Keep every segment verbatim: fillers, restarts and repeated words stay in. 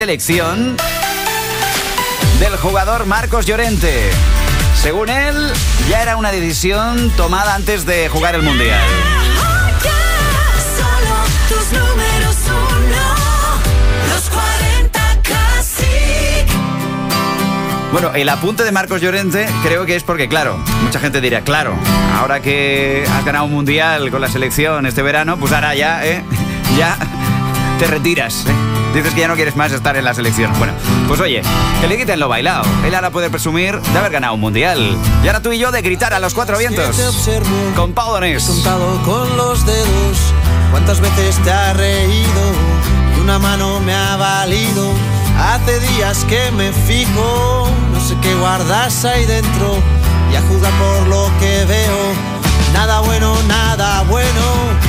Selección del jugador Marcos Llorente. Según él, ya era una decisión tomada antes de jugar el Mundial. Solo tus números uno, los cuarenta Classic. Bueno, el apunte de Marcos Llorente creo que es porque, claro, mucha gente dirá, claro, ahora que has ganado un Mundial con la selección este verano, pues ahora ya, ¿eh? Ya te retiras, ¿eh? Dices que ya no quieres más estar en la selección. Bueno, pues oye, que le quiten lo bailado. Él ahora puede presumir de haber ganado un Mundial. Y ahora tú y yo de gritar a los cuatro vientos. Con Pau Donés. Contado con los dedos cuántas veces te ha reído y una mano me ha valido. Hace días que me fijo, no sé qué guardas ahí dentro, y a juzgar por lo que veo, nada bueno, nada bueno.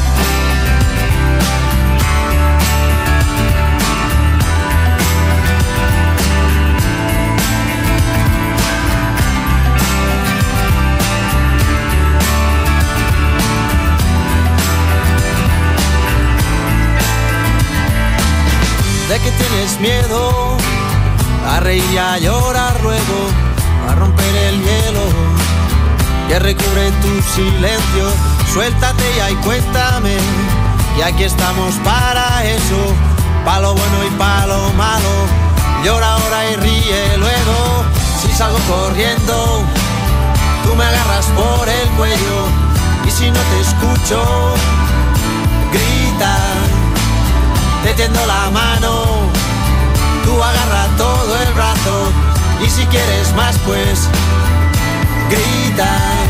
¿De qué tienes miedo? A reír y a llorar luego, a romper el hielo que recubre tu silencio. Suéltate ya y cuéntame, y aquí estamos para eso, pa' lo bueno y pa' lo malo. Llora ahora y ríe luego. Si salgo corriendo, tú me agarras por el cuello, y si no te escucho, grita. Te tiendo la mano, tú agarra todo el brazo, y si quieres más pues grita.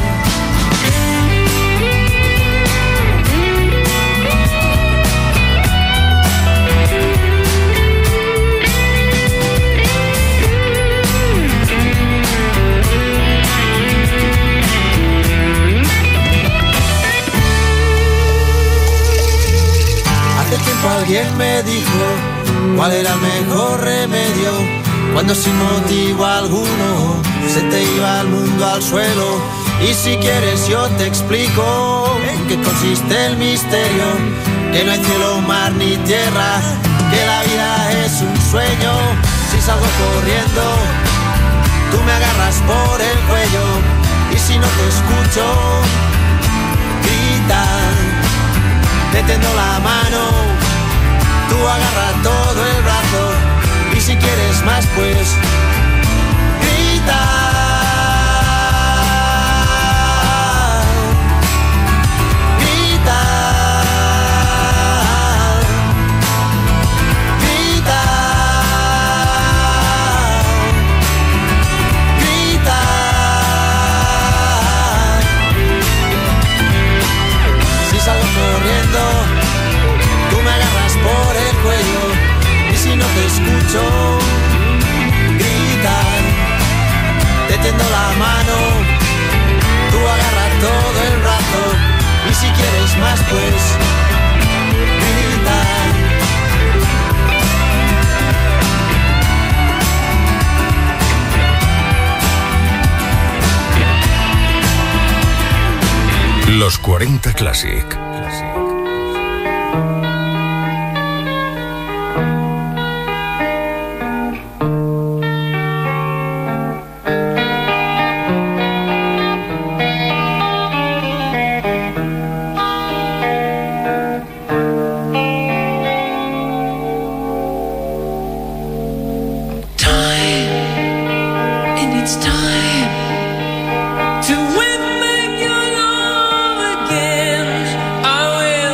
Hace tiempo alguien me dijo cuál era el mejor remedio cuando sin motivo alguno se te iba el mundo al suelo. Y si quieres yo te explico en qué consiste el misterio, que no hay cielo, mar ni tierra, que la vida es un sueño. Si salgo corriendo, tú me agarras por el cuello, y si no te escucho, grita. Te tiendo la mano, tú agarra todo el brazo, y si quieres más pues grita. Grita. Grita. Grita. Si salgo corriendo, tú me agarras por el cuello, y si no te escucho, grita. Te tiendo la mano, tú agarras todo el brazo, y si quieres más pues grita. Los cuarenta Classic. To win back your love again, I will.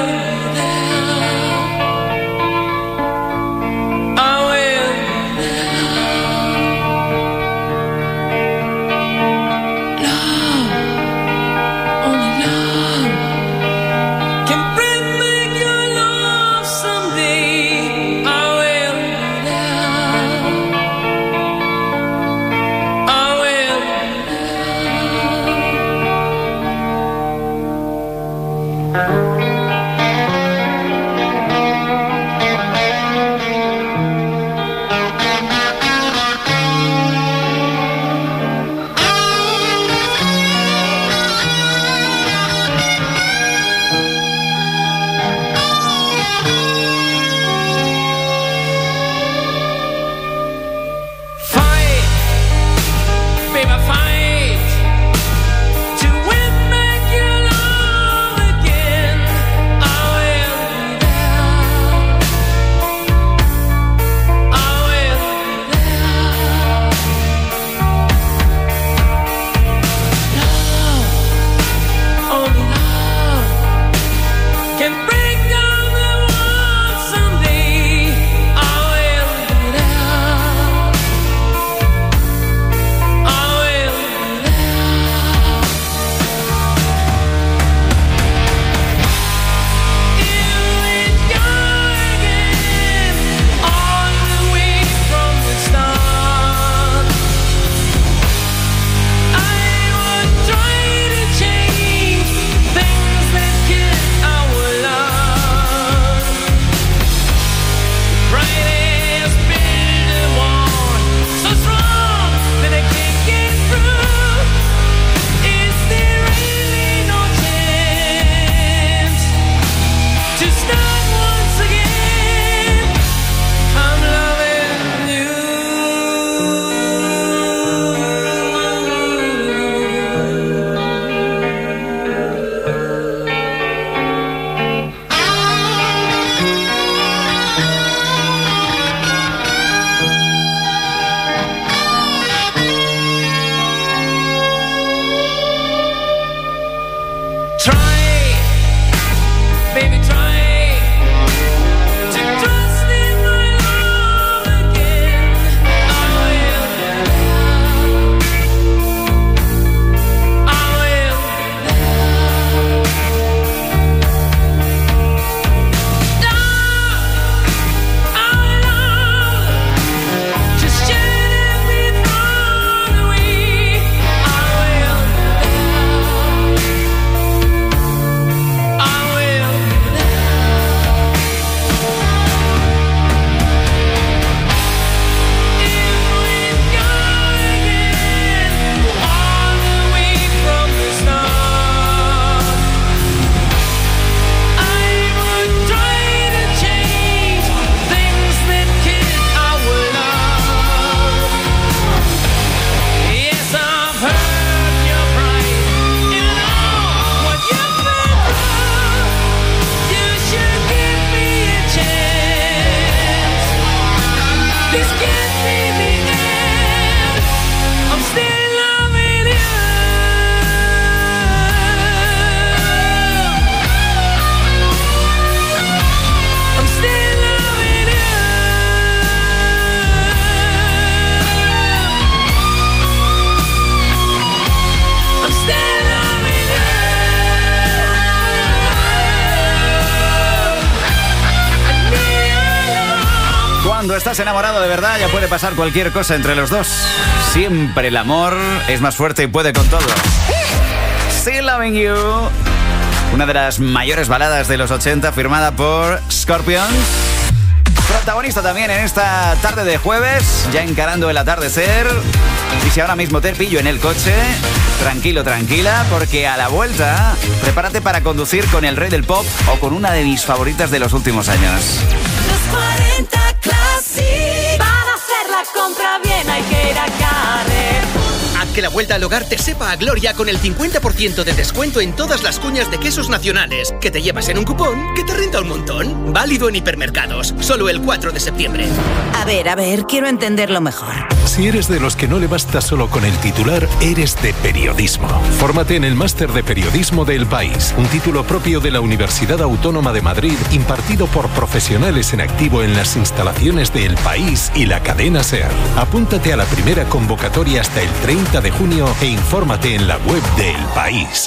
Cuando estás enamorado de verdad ya puede pasar cualquier cosa entre los dos. Siempre el amor es más fuerte y puede con todo. Still Loving You, una de las mayores baladas de los ochenta, firmada por Scorpions. Protagonista también en esta tarde de jueves, ya encarando el atardecer. Y si ahora mismo te pillo en el coche, tranquilo, tranquila, porque a la vuelta prepárate para conducir con el rey del pop o con una de mis favoritas de los últimos años. Los cuarenta Classic. Para hacer la compra bien hay que ir a Carrefour. Haz que la vuelta al hogar te sepa a gloria con el cincuenta por ciento de descuento en todas las cuñas de quesos nacionales, que te llevas en un cupón que te renta un montón. Válido en hipermercados, solo el cuatro de septiembre. A ver, a ver, quiero entenderlo mejor. Si eres de los que no le basta solo con el titular, eres de periodismo. Fórmate en el Máster de Periodismo de El País, un título propio de la Universidad Autónoma de Madrid, impartido por profesionales en activo en las instalaciones de El País y la cadena SER. Apúntate a la primera convocatoria hasta el treinta de junio e infórmate en la web de El País.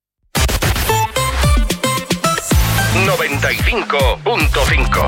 noventa y cinco punto cinco.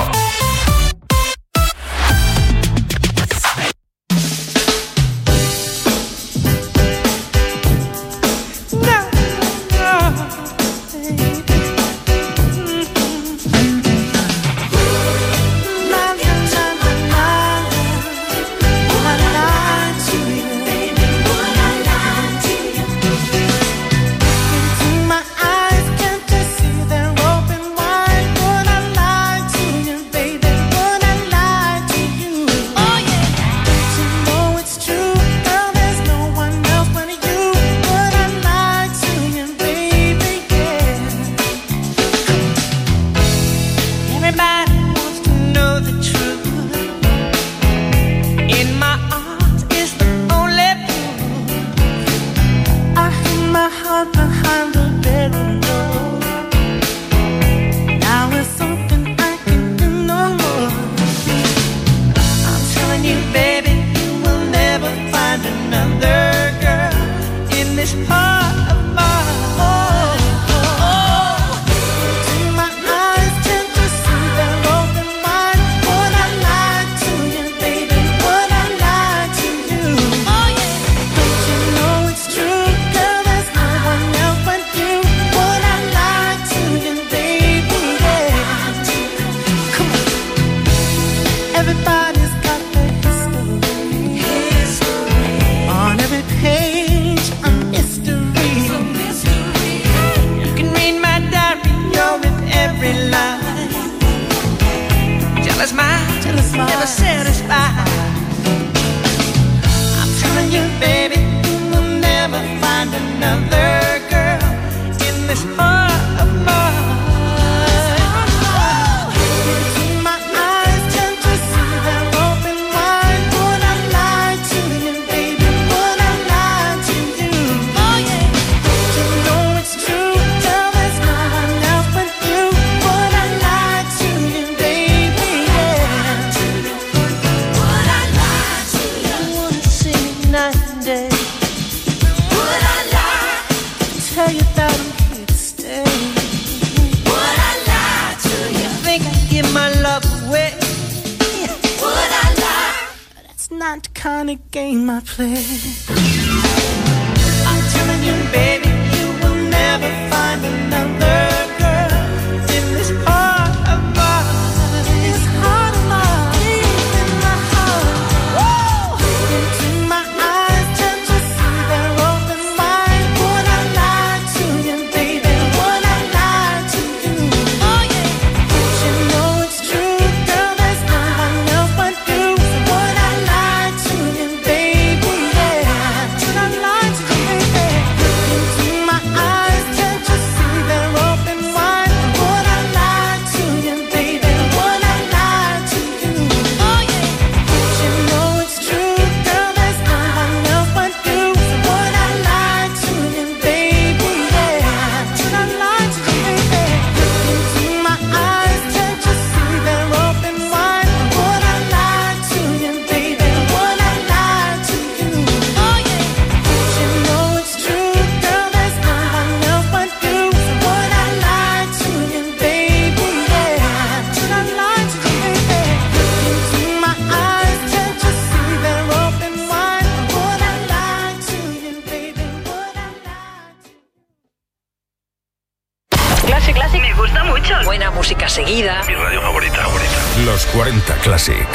Aida. Mi radio favorita, favorita. Los cuarenta Classic.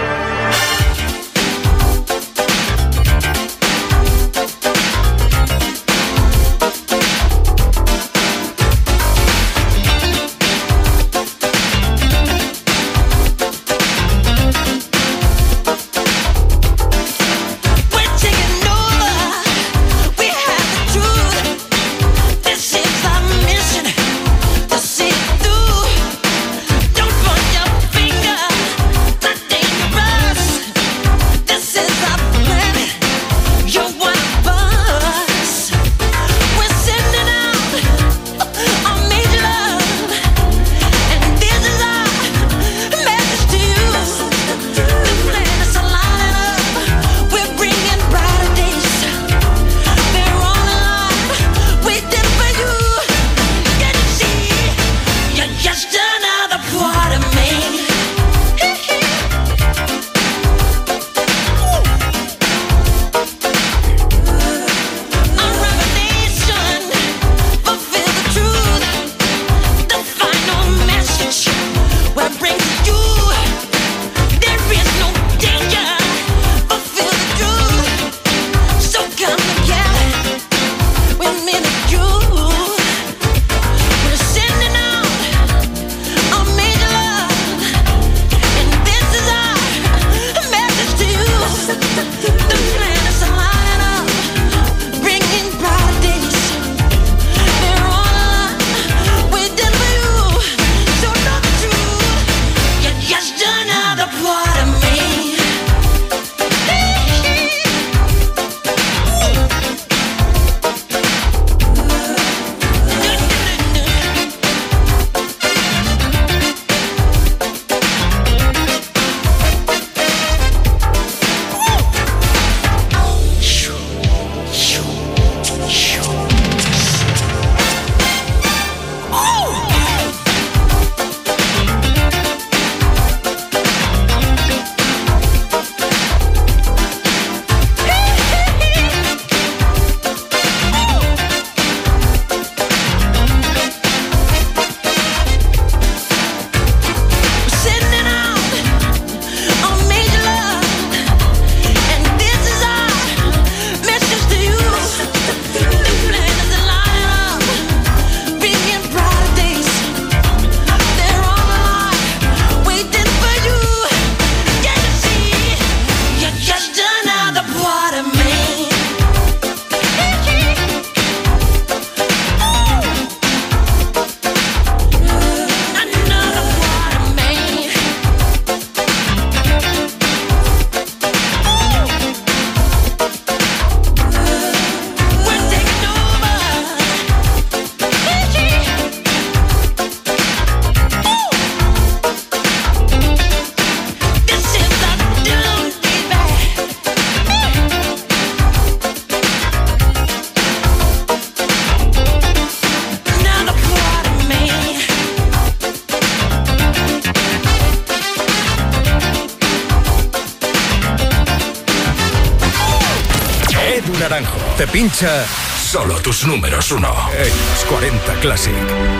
Naranjo te pincha solo tus números uno en los cuarenta Classic.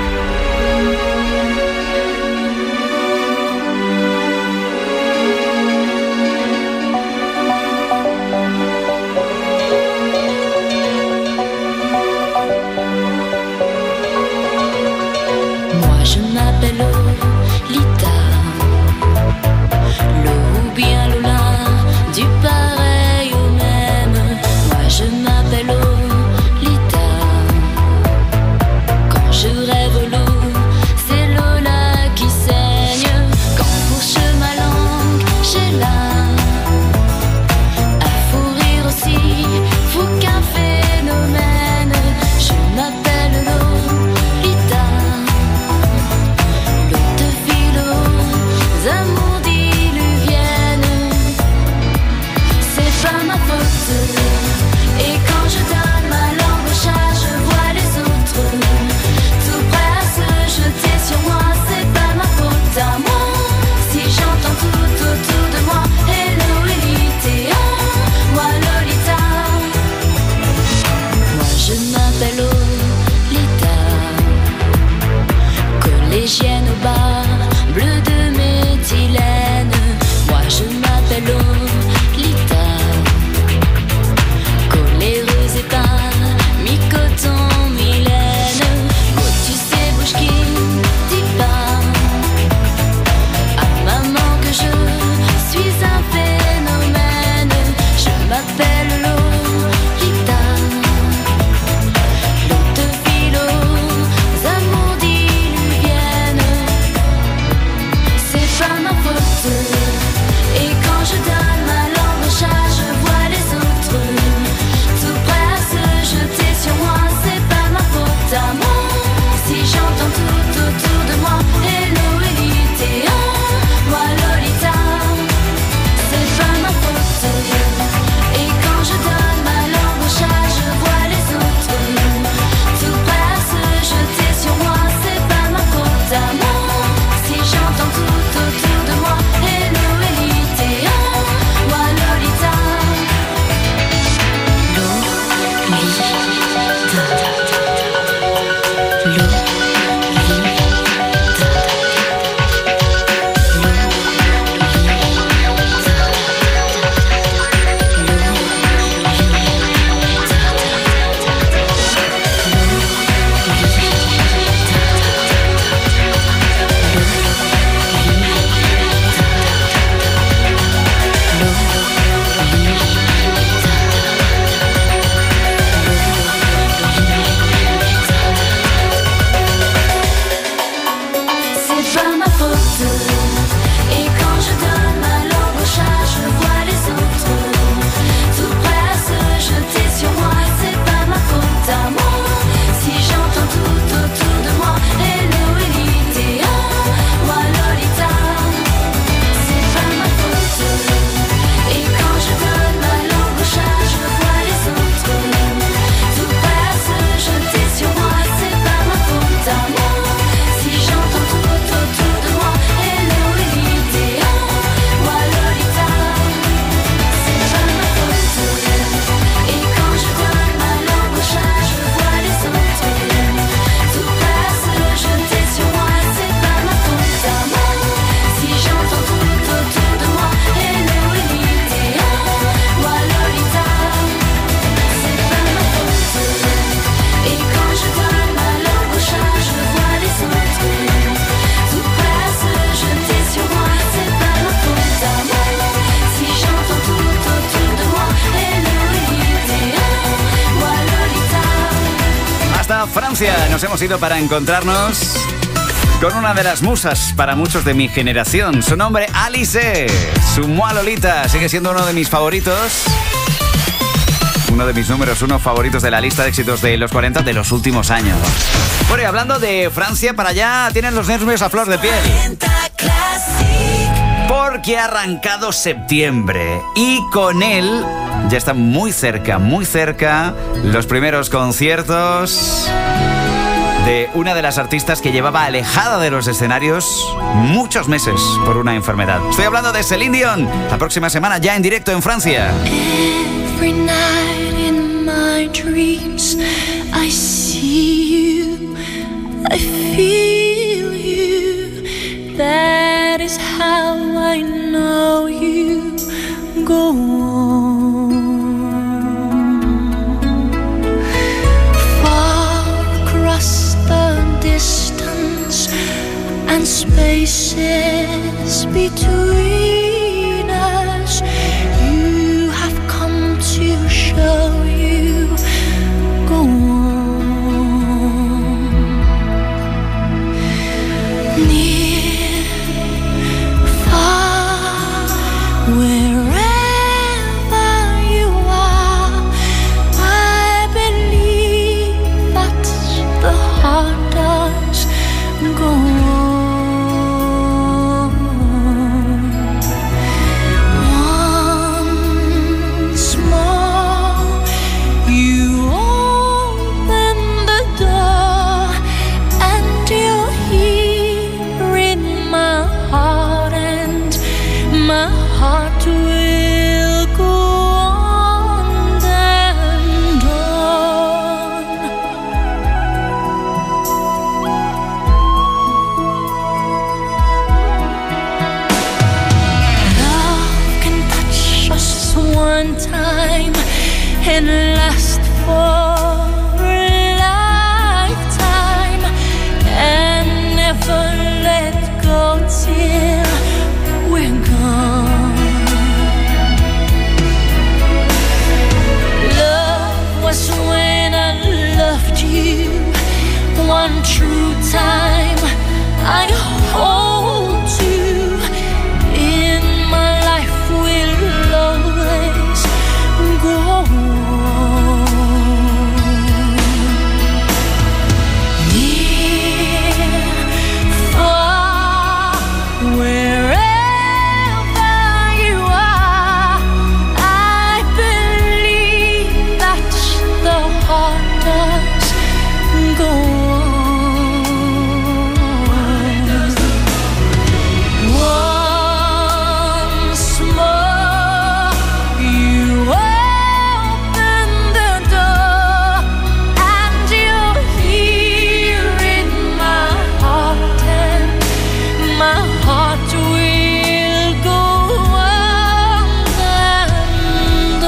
Moi je m'appelle Lita, le ou bien Lola, du pareil au même. Moi je m'appelle Lita, quand je rêve l'eau. Francia nos hemos ido para encontrarnos con una de las musas para muchos de mi generación. Su nombre, Alice. Su Moi Lolita sigue siendo uno de mis favoritos. Uno de mis números uno favoritos de la lista de éxitos de los cuarenta de los últimos años. Bueno, y hablando de Francia, para allá tienen los nervios a flor de piel. Porque ha arrancado septiembre y con él ya están muy cerca, muy cerca los primeros conciertos de una de las artistas que llevaba alejada de los escenarios muchos meses por una enfermedad. Estoy hablando de Celine Dion, la próxima semana ya en directo en Francia. Every night in my dreams I see you, I feel you. That is how I know you. Go on. Far across the distance and spaces between us, you have come to show you. Go on. Near, far, wherever you are, I believe that the heart does go on. Once more, you open the door, and you're here in my heart, and my heart will go on and on. Love can touch us one time and last for a lifetime, and never let go till we're gone. Love was when I loved you one true time. I hold you in my life, will always go on. Near, far, wherever you are, I believe that the heart does go on. Once more, you open the door, and you're here in my heart, and my heart will go on and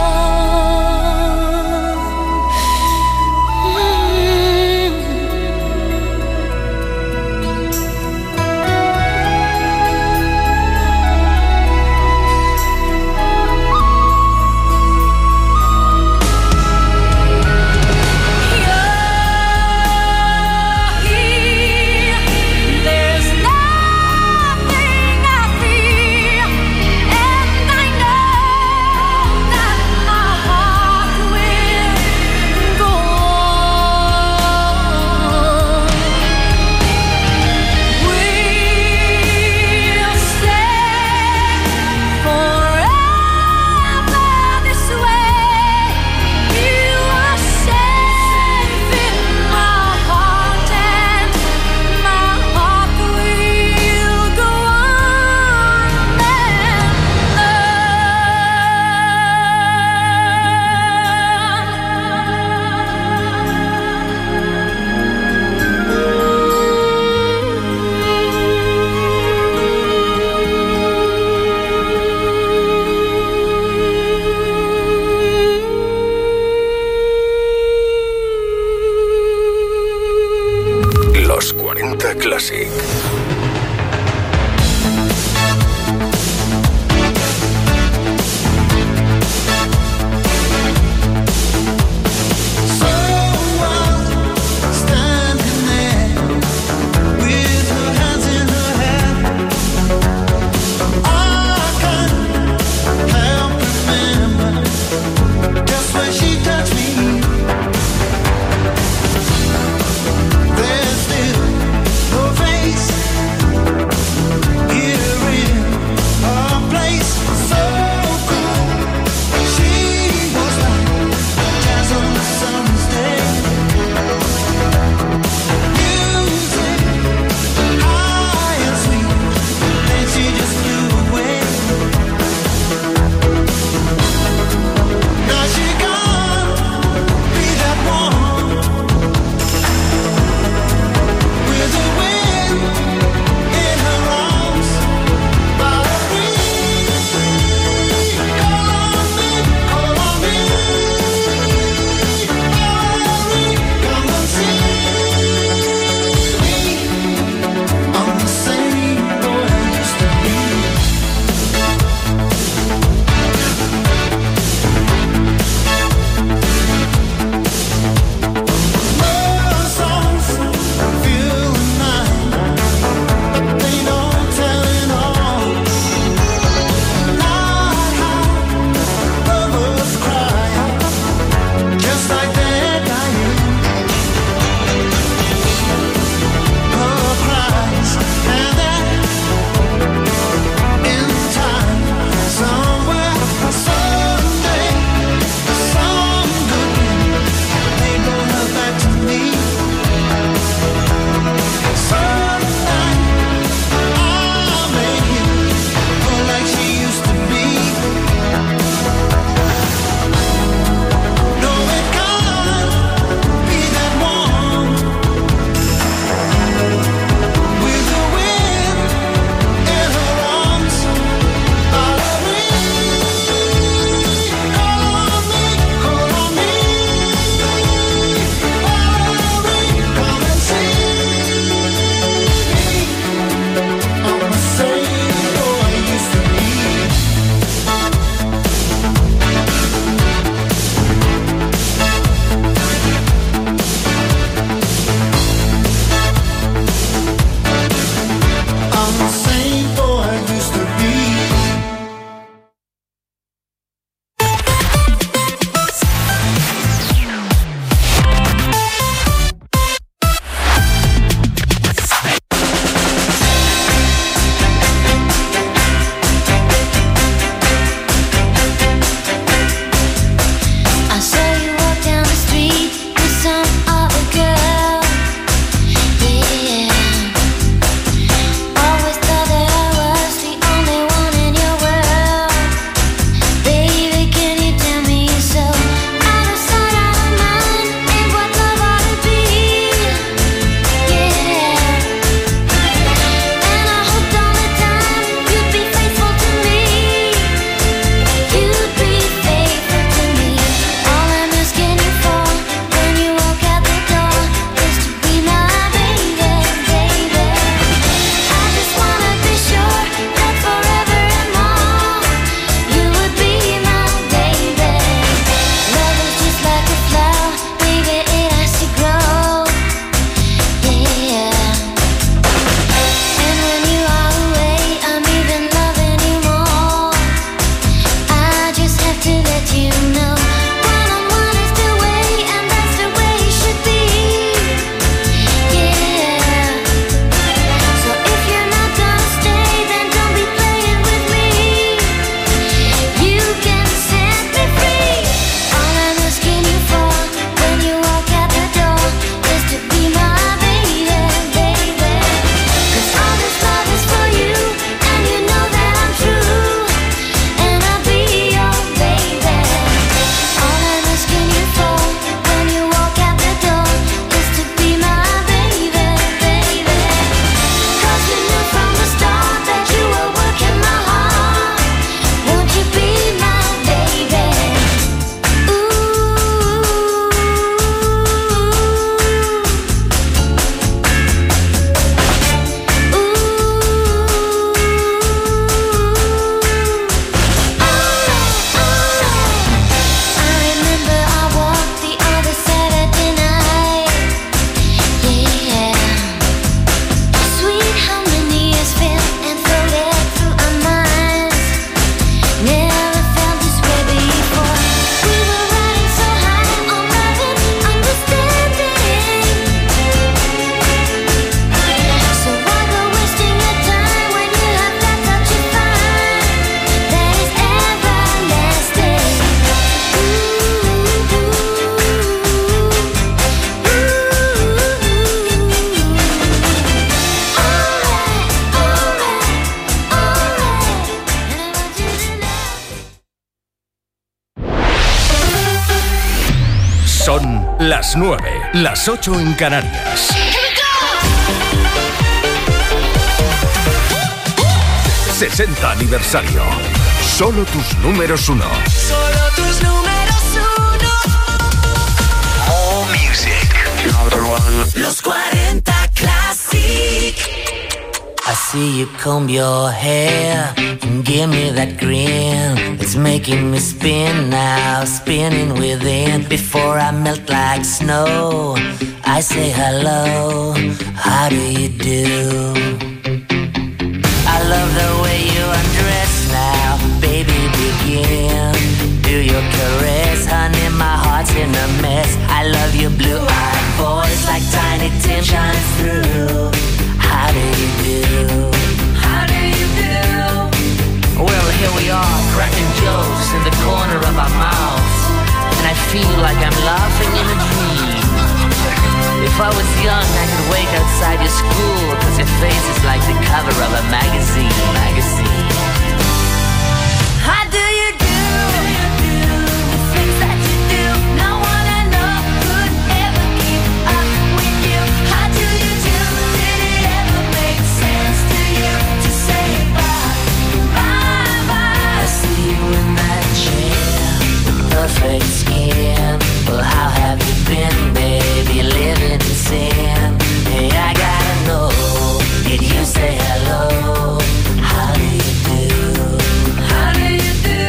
there's nothing I fear, and I know that my heart will go on. We'll stay forever this way. You are safe in my heart, and my heart will go on Los cuarenta Classic. So what? Son las nueve, las ocho en Canarias. sesenta aniversario. Solo tus números uno. Solo tus números uno. All music. Number one. Los cuarenta Classic. I see you comb your hair and give me that grin. It's making me spin now, spinning within. Before I melt like snow, I say hello, how do you do? I love the way you undress now, baby, begin. Do your caress, honey, my heart's in a mess. I love your blue-eyed voice like Tiny Tim shines through. How do you do? How do you do? Well, here we are, cracking jokes in the corner of our mouths, and I feel like I'm laughing in a dream. If I was young, I could wait outside your school, cause your face is like the cover of a magazine, magazine. How do you do? The things that you do, no one I know could ever keep up with you. How do you do? Did it ever make sense to you to say bye, bye, bye? I see you in that chair, with perfect skin. Well, how have you been, baby, living in sin? Hey, I gotta know, did you say hello? How do you do? How do you do?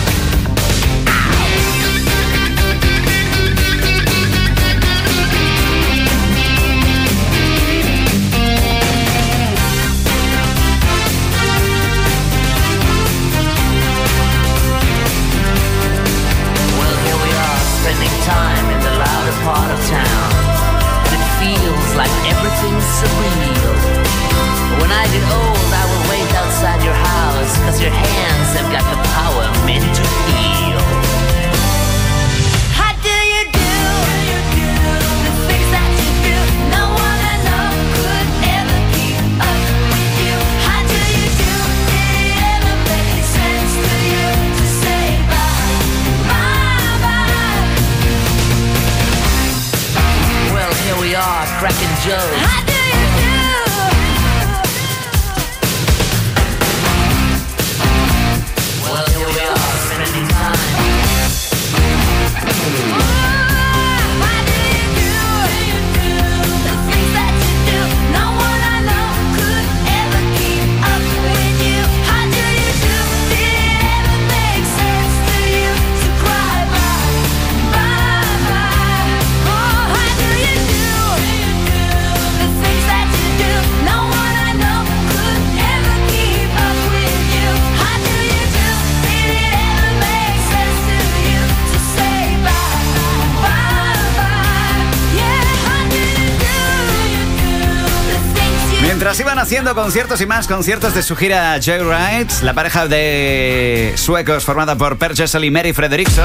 Well, here we are, spending time in the louder part of town, and it feels like everything's surreal. When I get old, I will wait outside your house, cause your hands have got the power meant to heal. How do you do? The things that you do, no one I know could ever keep up with you. How do you do? Did it ever make sense to you to say bye, bye, bye? Well, here we are, cracking jokes. How do you do? Well, here we are, spending time. How do you do? The things that you do, no one I know could ever keep up with you. How do you do? Did it ever make sense to you to cry bye, bye, bye? Oh, how do you do? The things Mientras iban haciendo conciertos y más conciertos de su gira Joyride, la pareja de suecos formada por Per Gessle y Mary Fredriksson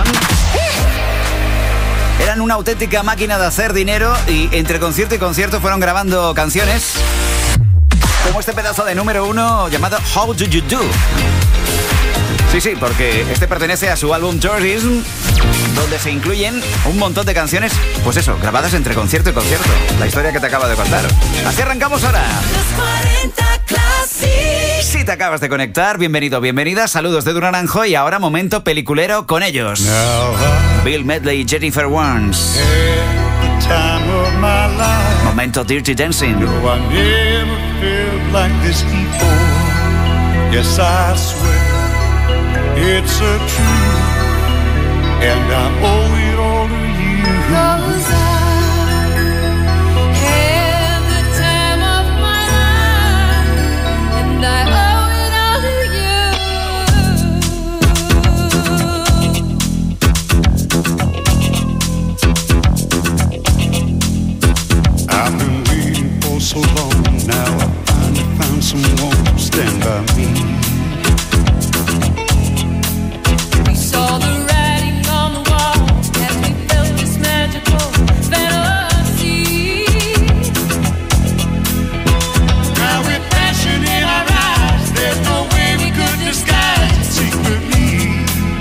eran una auténtica máquina de hacer dinero y entre concierto y concierto fueron grabando canciones como este pedazo de número uno llamado How Do You Do. Sí, sí, porque este pertenece a su álbum Tourism, donde se incluyen un montón de canciones, pues eso, grabadas entre concierto y concierto. La historia que te acabo de contar. Así arrancamos ahora. Los cuarenta Classic. Si te acabas de conectar, bienvenido, bienvenida. Saludos de Duro Naranjo y ahora momento peliculero con ellos. Bill Medley y Jennifer Warnes. Momento Dirty Dancing. It's a truth, and I owe it all to you. 'Cause I had the time of my life, and I owe it all you. I've been waiting for so long, now I finally found someone to stand by me. Saw the writing on the wall as we felt this magical fantasy. Now with passion in our eyes, there's no way we could disguise it secretly.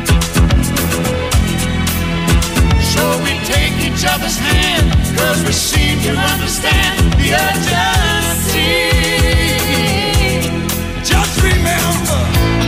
So we take each other's hand, 'cause we seem to understand the urgency. Just remember,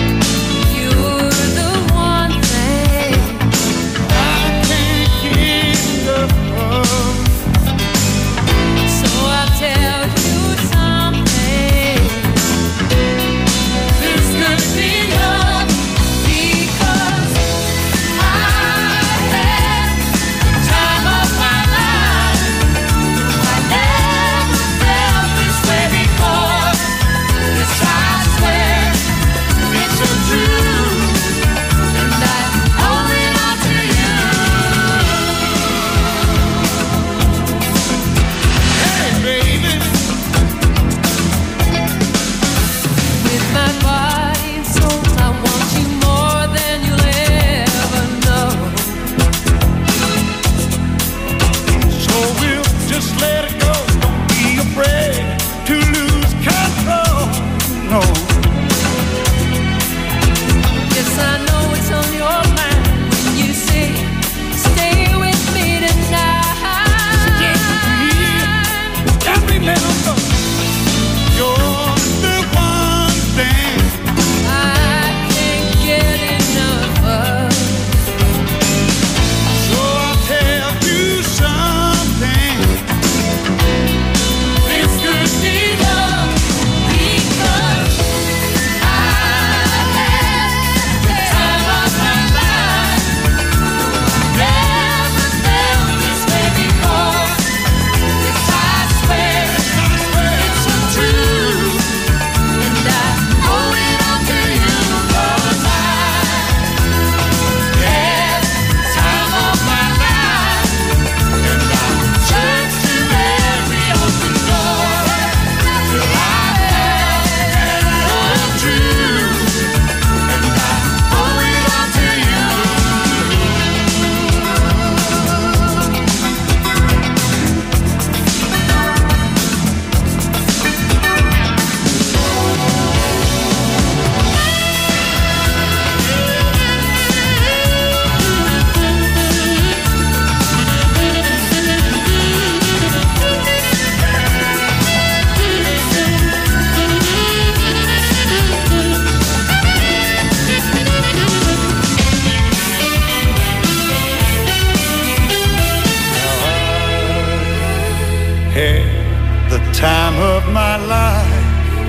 time of my life.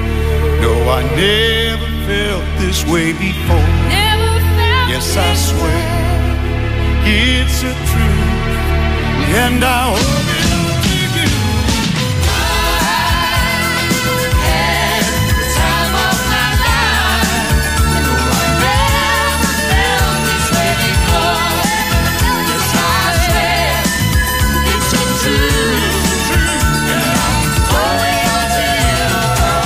No, I never felt this way before. Never felt yes, I swear it's a truth, and I hope it all to you. I had the time of my life. No, I never felt this way before. Yes, I swear it's a truth. And I owe it all to you.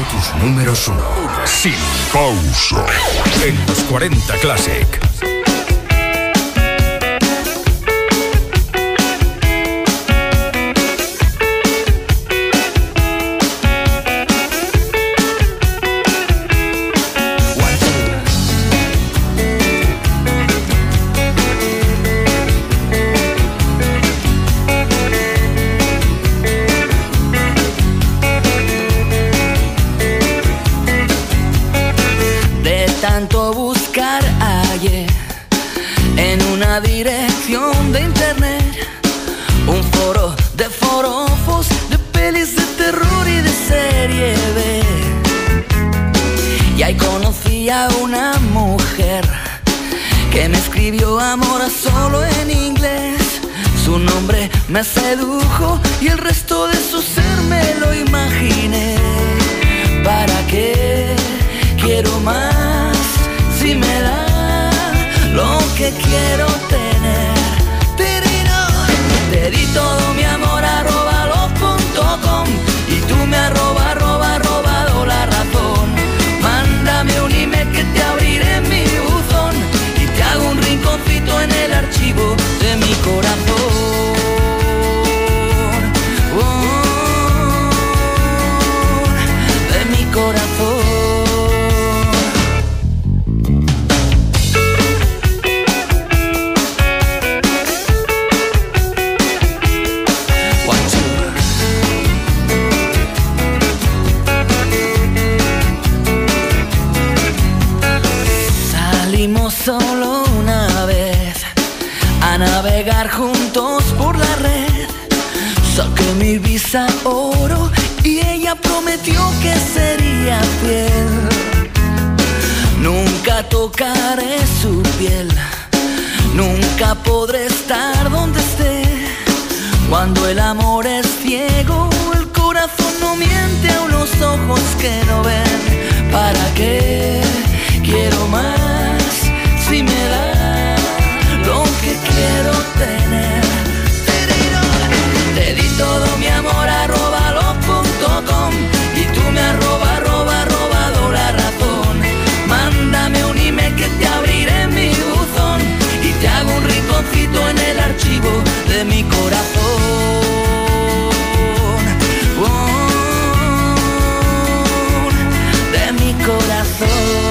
tus números uno. Sin pausa. En los cuarenta Classic. Tanto buscar hallé en una dirección de internet un foro de forofos, de pelis de terror y de serie B. Y ahí conocí a una mujer que me escribió amor a solo en inglés. Su nombre me sedujo y el resto de su ser me lo imaginé. ¿Para qué quiero más si me da lo que quiero tener? Tirino. Te di todo mi amor arroba love punto com y tú me arroba arroba robado la razón. Mándame un email que te abriré mi buzón y te hago un rinconcito en el archivo de mi corazón. Oh, de mi corazón. Solo una vez a navegar juntos por la red. Saqué mi visa oro y ella prometió que sería fiel. Nunca tocaré su piel, nunca podré estar donde esté. Cuando el amor es ciego, el corazón no miente, a unos ojos que no ven. ¿Para qué quiero más si me da lo que quiero tener? Te di todo mi amor arroba love punto com y tú me arroba arroba robado la razón. Mándame un email que te abriré mi buzón y te hago un rinconcito en el archivo de mi corazón. Oh, de mi corazón.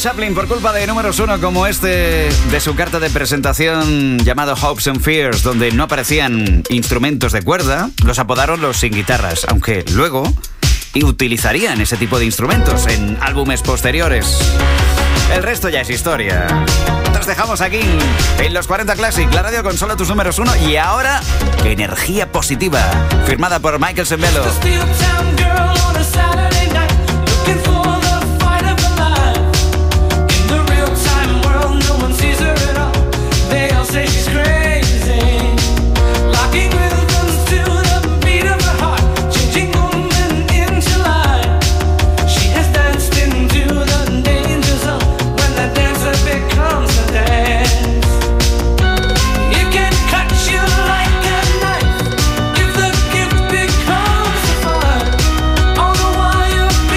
Chaplin por culpa de números uno como este de su carta de presentación llamado Hopes and Fears, donde no aparecían instrumentos de cuerda, los apodaron los sin guitarras, aunque luego utilizarían ese tipo de instrumentos en álbumes posteriores. El resto ya es historia. Nos dejamos aquí en los cuarenta Classic, la radio con solo tus números uno, y ahora energía positiva, firmada por Michael Sembello. Say she's crazy, locking rhythms to the beat of her heart, changing woman into light. She has danced into the danger zone when the dancer becomes a dance. It can cut you like a knife if the gift becomes a fire. All the while you're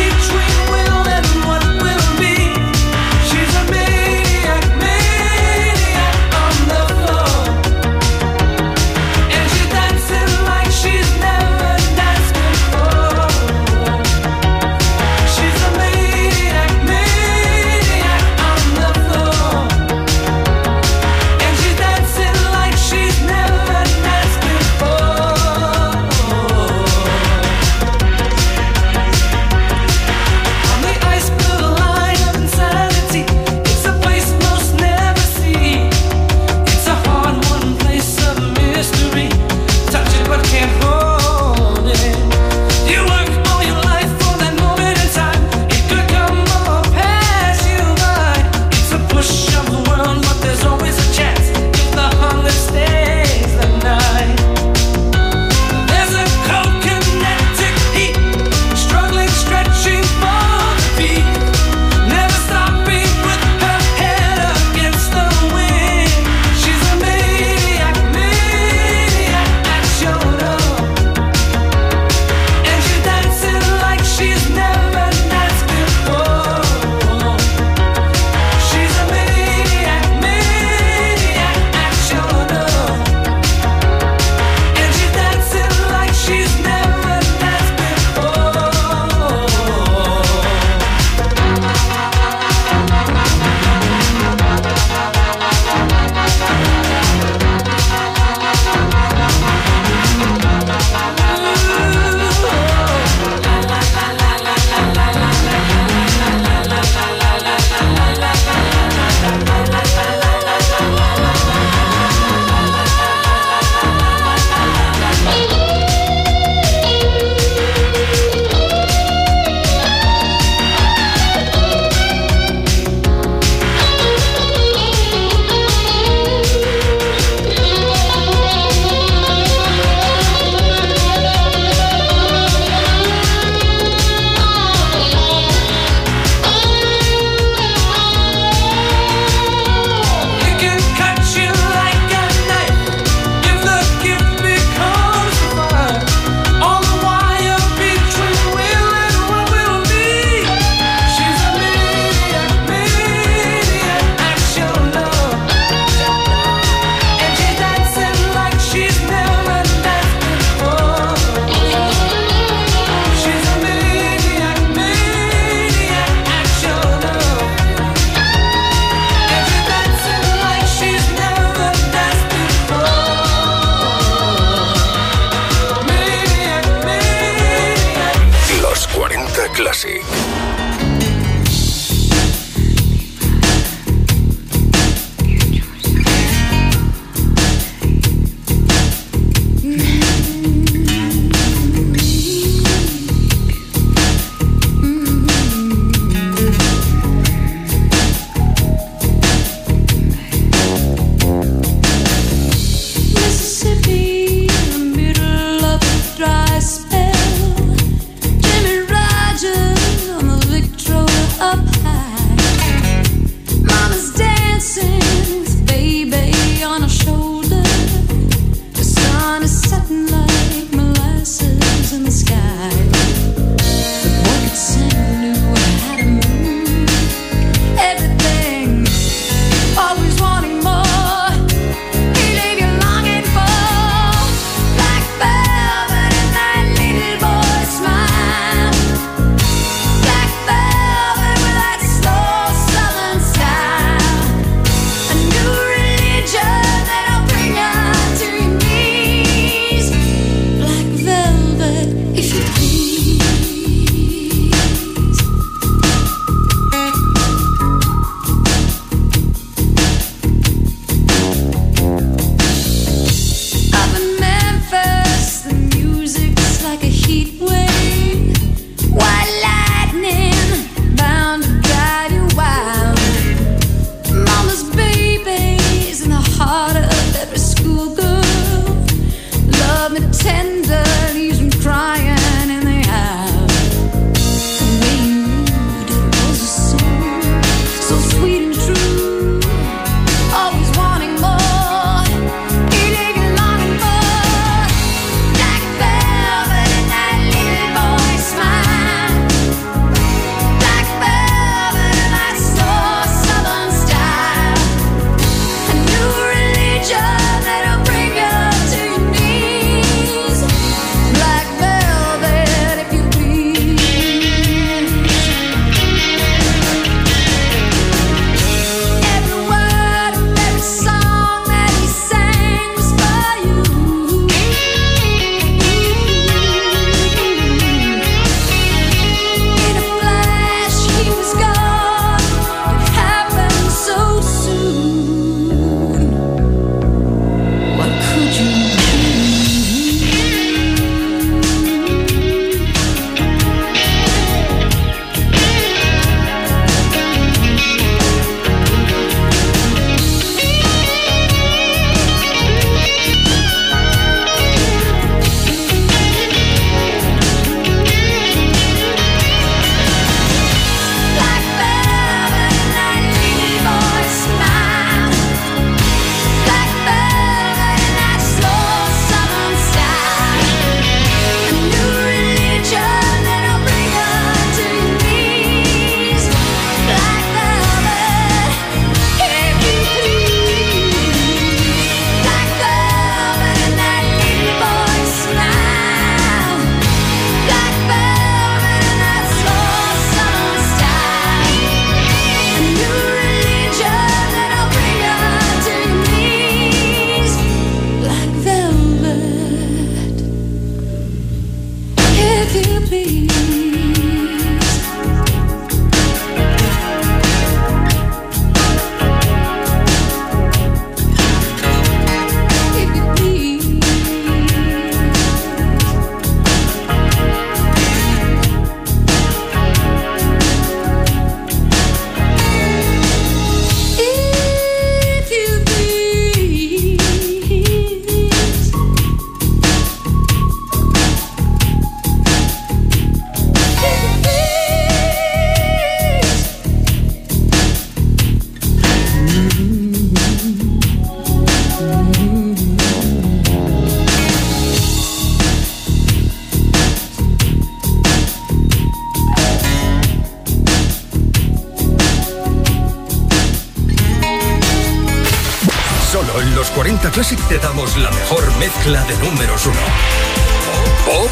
Solo en los cuarenta Classic te damos la mejor mezcla de números uno. Pop.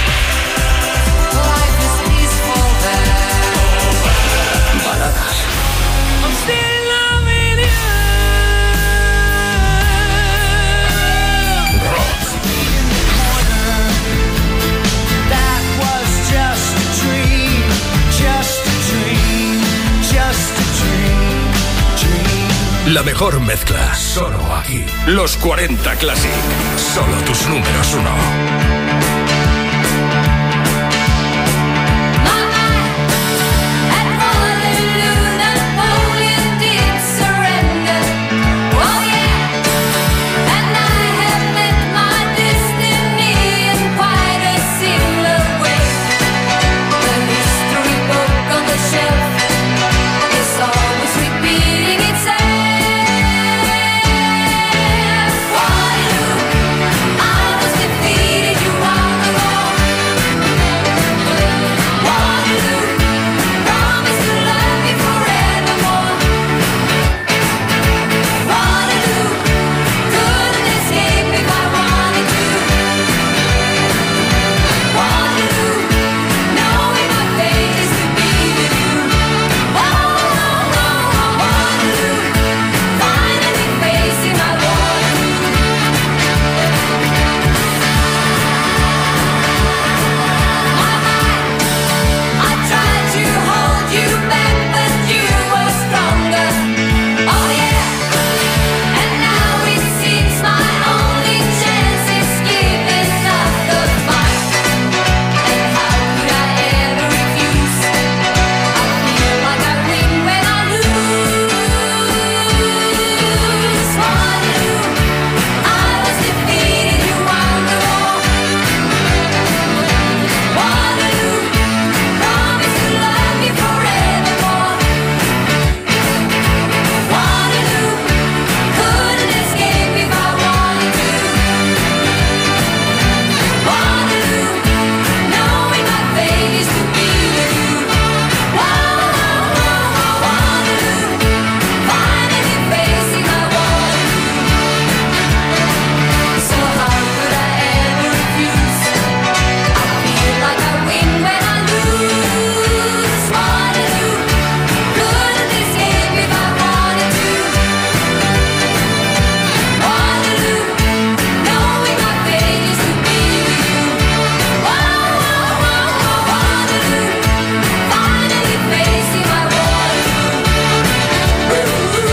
Baladas. La mejor mezcla, solo aquí. Los cuarenta Classic, solo tus números uno.